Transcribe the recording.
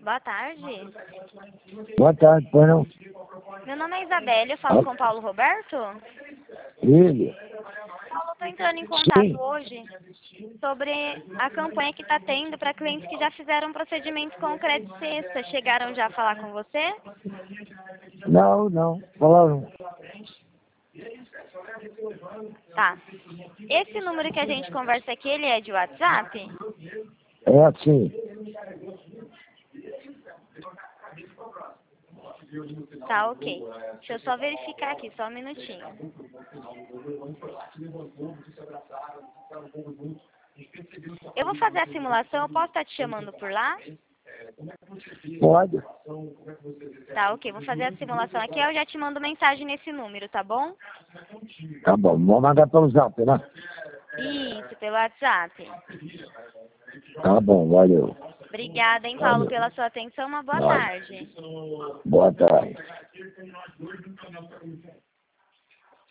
Boa tarde. Boa tarde, pois não? Meu nome é Isabelle, eu falo com o Paulo Roberto. Ele? Paulo, eu tô entrando em contato Sim. hoje sobre a campanha que está tendo para clientes que já fizeram procedimento com o Crédito Sexta. Chegaram já a falar com você? Não. Falaram. Tá. Esse número que a gente conversa aqui, ele é de WhatsApp? É assim. Tá, ok. Deixa eu só verificar aqui, só um minutinho. Eu vou fazer a simulação, eu posso estar te chamando por lá? Pode? Tá, ok. Vou fazer a simulação aqui, eu já te mando mensagem nesse número, tá bom? Tá bom, vou mandar pelo zap, né? Isso, pelo WhatsApp. Tá bom, valeu. Obrigada, hein, Paulo, Valeu. pela sua atenção. Uma boa Nada. tarde. Boa tarde.